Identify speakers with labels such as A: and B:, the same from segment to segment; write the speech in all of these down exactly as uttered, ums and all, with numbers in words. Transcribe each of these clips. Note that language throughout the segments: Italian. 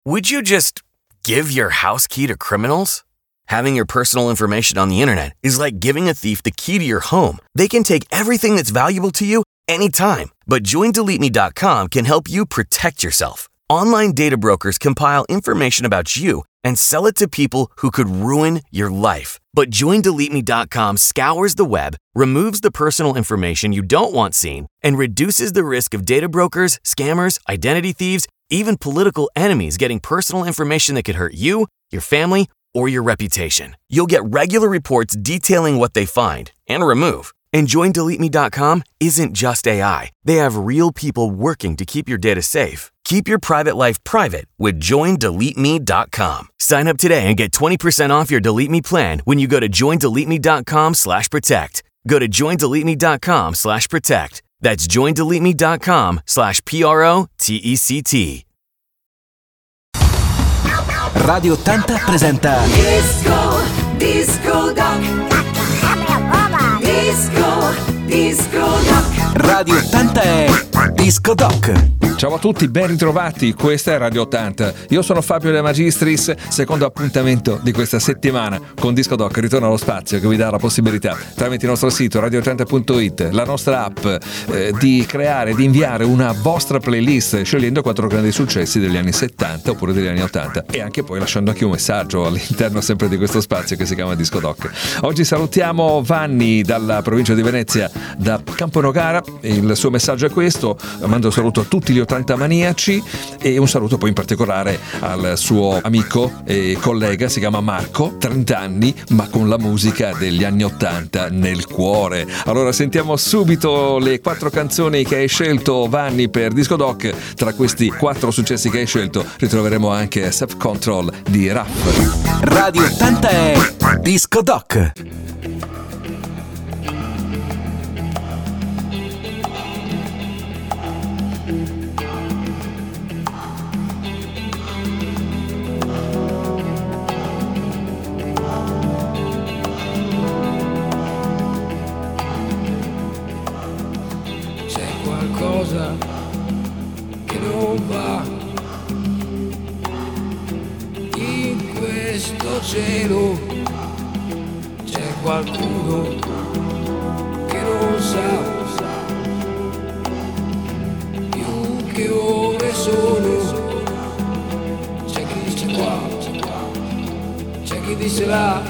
A: Would you just give your house key to criminals? Having your personal information on the internet is like giving a thief the key to your home. They can take everything that's valuable to you anytime. But join delete me dot com can help you protect yourself. Online data brokers compile information about you and sell it to people who could ruin your life. But join delete me dot com scours the web, removes the personal information you don't want seen, and reduces the risk of data brokers, scammers, identity thieves, even political enemies getting personal information that could hurt you, your family, or your reputation. You'll get regular reports detailing what they find and remove. And join delete me dot com isn't just A I. They have real people working to keep your data safe. Keep your private life private with join delete me dot com. Sign up today and get twenty percent off your Delete Me plan when you go to join delete me dot com slash protect. Go to join delete me dot com slash protect. That's join delete me dot com slash P R O T E C T.
B: Radio ottanta presenta
C: Disco, Disco Doc. Disco, Disco Doc.
B: Radio ottanta è Disco Doc.
D: Ciao a tutti, ben ritrovati, questa è Radio ottanta. Io sono Fabio De Magistris, secondo appuntamento di questa settimana con Disco Doc ritorna allo spazio che vi dà la possibilità, tramite il nostro sito radio ottanta punto it, la nostra app, eh, di creare, di inviare una vostra playlist scegliendo quattro grandi successi degli anni settanta oppure degli anni ottanta e anche poi lasciando anche un messaggio all'interno sempre di questo spazio che si chiama Disco Doc. Oggi salutiamo Vanni dalla provincia di Venezia, da Camponogara. Il suo messaggio è questo: mando un saluto a tutti gli ottanta maniaci e un saluto poi in particolare al suo amico e collega, si chiama Marco, trenta anni ma con la musica degli anni ottanta nel cuore. Allora sentiamo subito le quattro canzoni che hai scelto, Vanni, per Disco Doc. Tra questi quattro successi che hai scelto ritroveremo anche Self Control di Raff.
B: Radio ottanta è Disco Doc.
E: Che non va in questo cielo, c'è qualcuno che non sa più che ore sono, c'è chi dice qua, c'è chi dice là,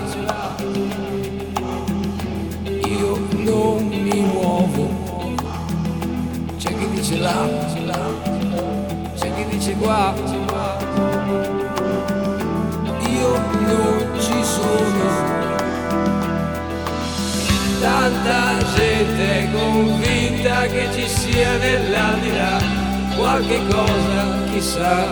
E: io non mi muovo. C'è chi dice là, c'è chi dice qua, io non ci sono. Tanta gente è convinta che ci sia nell'aldilà qualche cosa, chissà.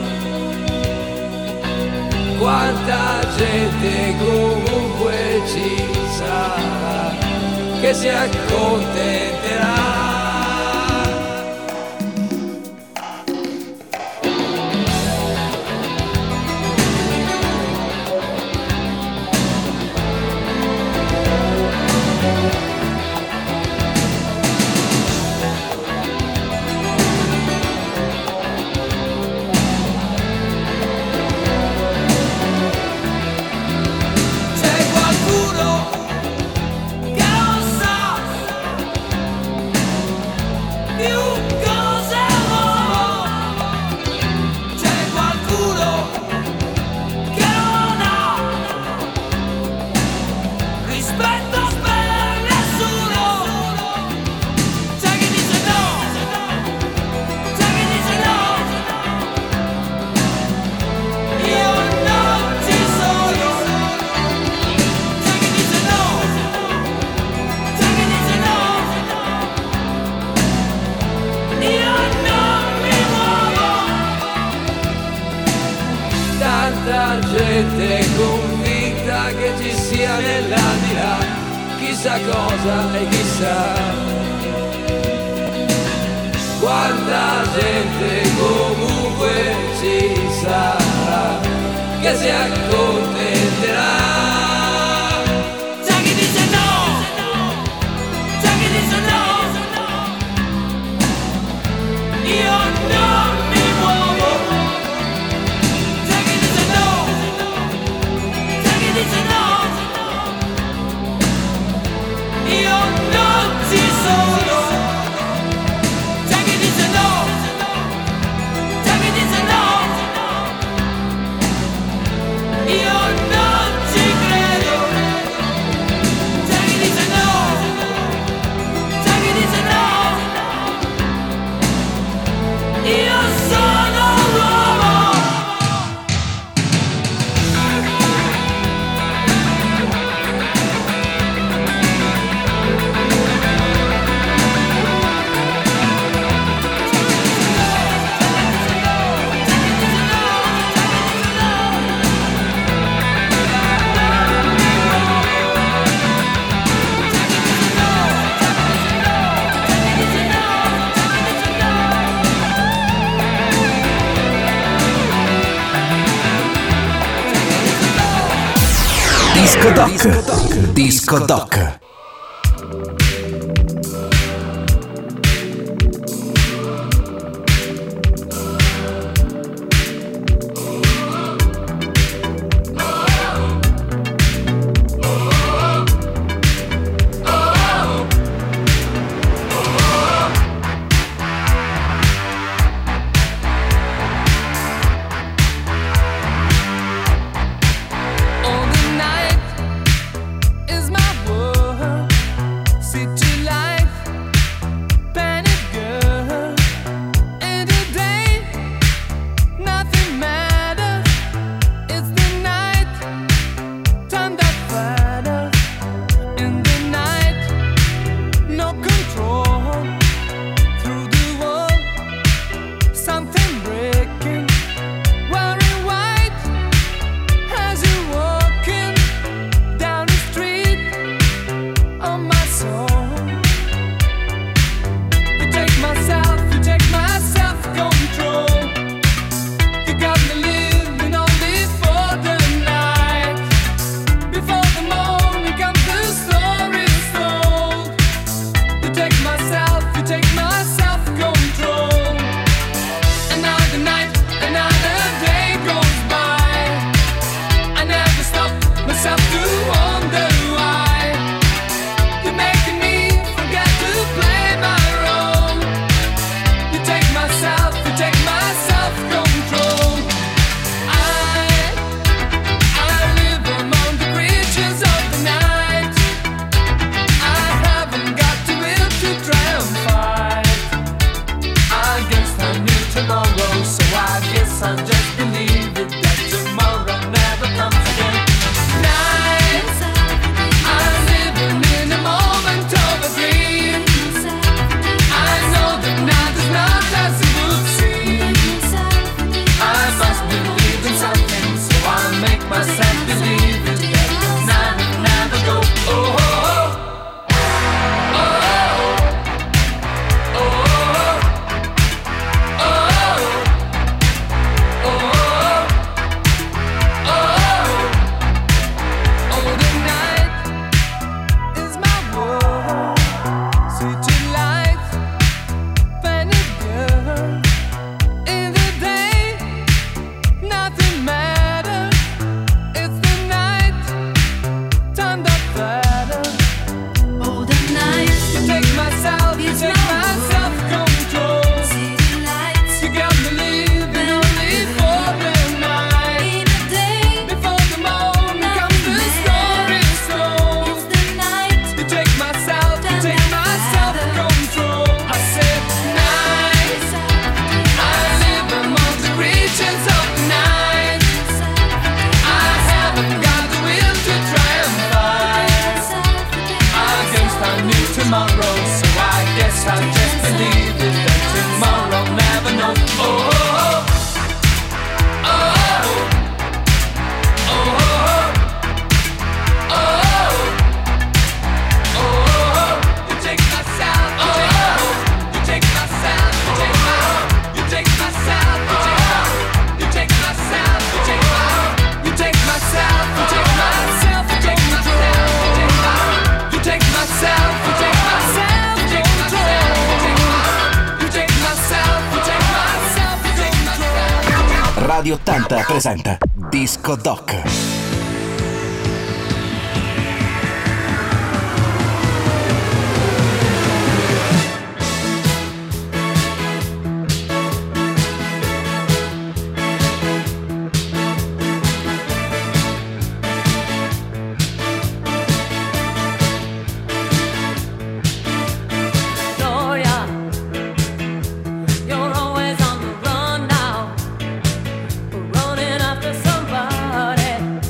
E: Quanta gente comunque ci sarà che si accontenterà. Gente convinta che ci sia nell'aldilà chissà cosa e chissà. Quanta gente comunque ci sarà che si accontenterà. C'è chi dice no, c'è chi dice no, io non mi muovo.
B: Disco Doc. Disco Doc. Radio ottanta presenta Disco Doc.
F: Running after somebody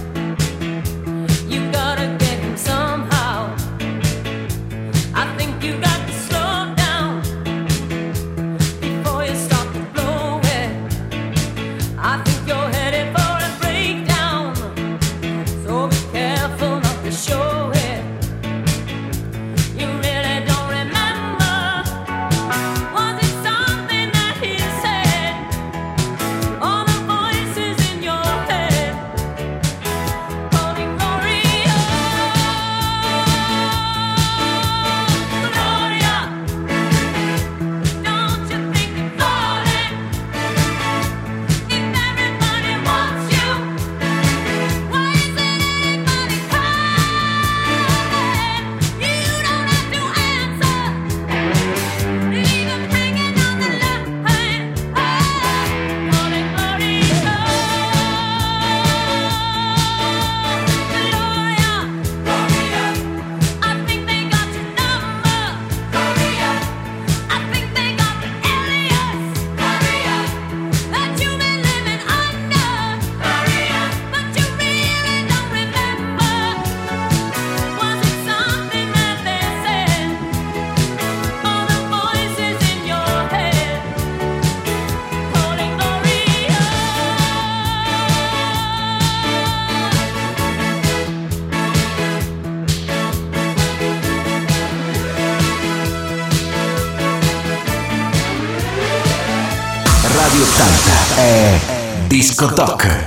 B: Questa è Disco Doc.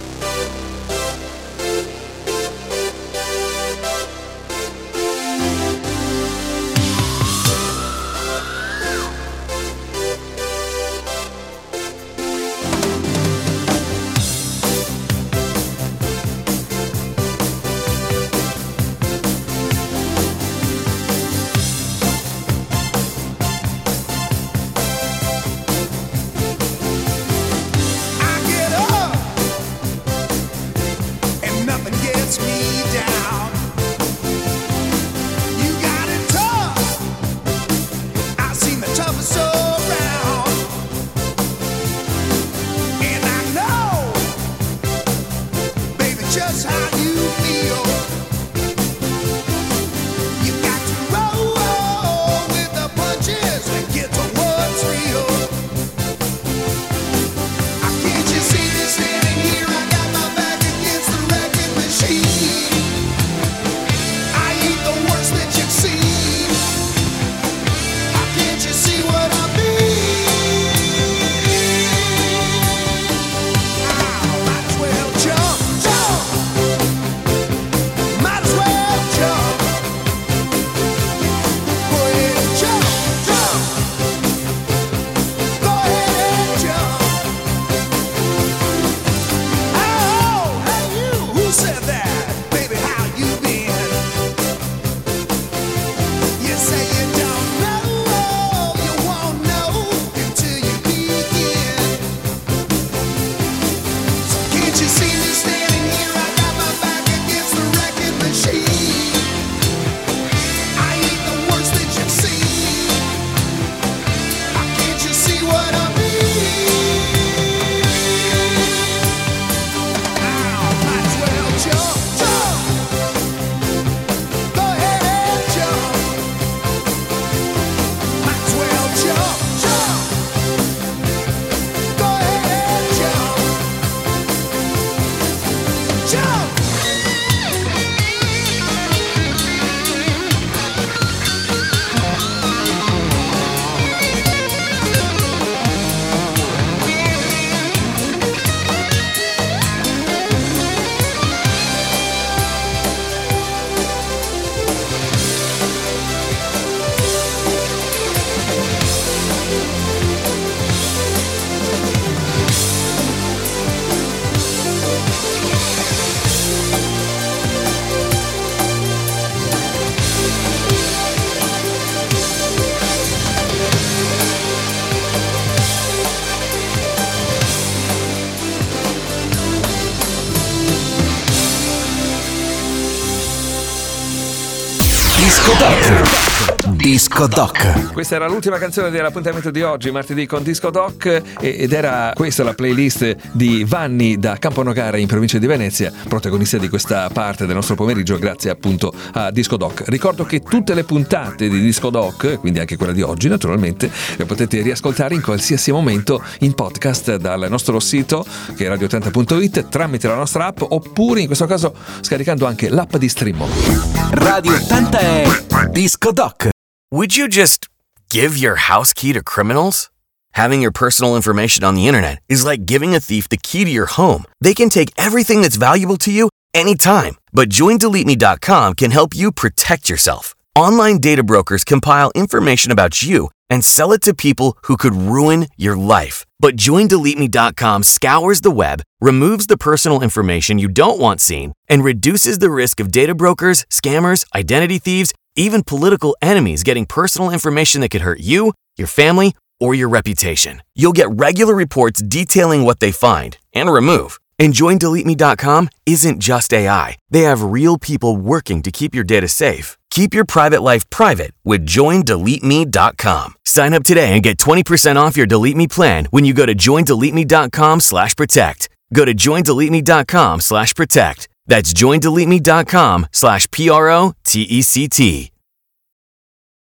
B: Disco Doc. Disco Doc.
D: Questa era l'ultima canzone dell'appuntamento di oggi, martedì con Disco Doc, ed era questa la playlist di Vanni da Camponogara in provincia di Venezia, protagonista di questa parte del nostro pomeriggio grazie appunto a Disco Doc. Ricordo che tutte le puntate di Disco Doc, quindi anche quella di oggi naturalmente, le potete riascoltare in qualsiasi momento in podcast dal nostro sito che è radio ottanta punto it, tramite la nostra app, oppure in questo caso scaricando anche l'app di Streamo.
B: Radio ottanta è Disco Doc.
A: Would you just give your house key to criminals? Having your personal information on the internet is like giving a thief the key to your home. They can take everything that's valuable to you anytime. But join delete me dot com can help you protect yourself. Online data brokers compile information about you and sell it to people who could ruin your life. But join delete me dot com scours the web, removes the personal information you don't want seen, and reduces the risk of data brokers, scammers, identity thieves, even political enemies getting personal information that could hurt you, your family, or your reputation. You'll get regular reports detailing what they find and remove. And join delete me dot com isn't just A I. They have real people working to keep your data safe. Keep your private life private with join delete me dot com. Sign up today and get twenty percent off your Delete Me plan when you go to join delete me dot com slash protect. Go to join delete me dot com slash protect. That's join delete me dot com slash P R O T E C T.